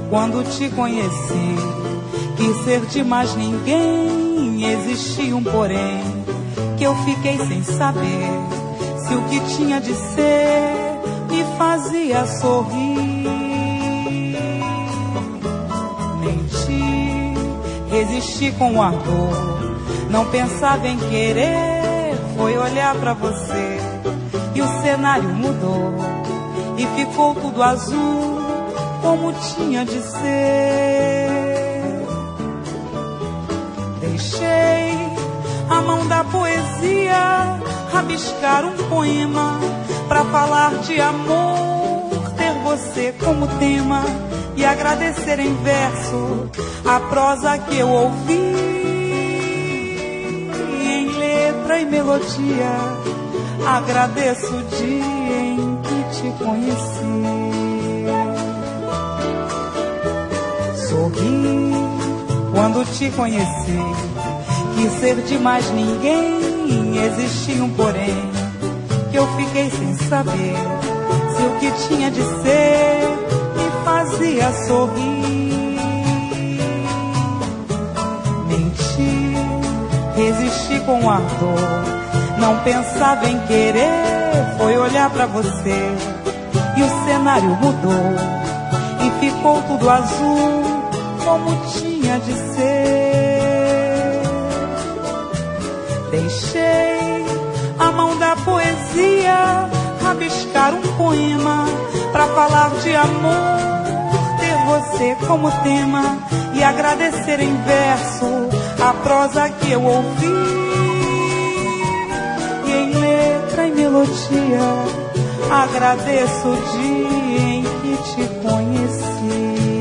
Quando te conheci, quis ser de mais ninguém. Existia um porém, que eu fiquei sem saber se o que tinha de ser me fazia sorrir. Menti, resisti com ardor, não pensava em querer. Foi olhar pra você e o cenário mudou e ficou tudo azul como tinha de ser. Deixei a mão da poesia rabiscar um poema pra falar de amor, ter você como tema e agradecer em verso a prosa que eu ouvi. Em letra e melodia agradeço o dia em que te conheci. Sorri quando te conheci, quis ser de mais ninguém. Existia um porém, que eu fiquei sem saber se o que tinha de ser me fazia sorrir. Menti, resisti com ardor, não pensava em querer. Foi olhar pra você e o cenário mudou e ficou tudo azul como tinha de ser. Deixei a mão da poesia rabiscar um poema pra falar de amor, ter você como tema e agradecer em verso a prosa que eu ouvi. E em letra e melodia agradeço o dia em que te conheci.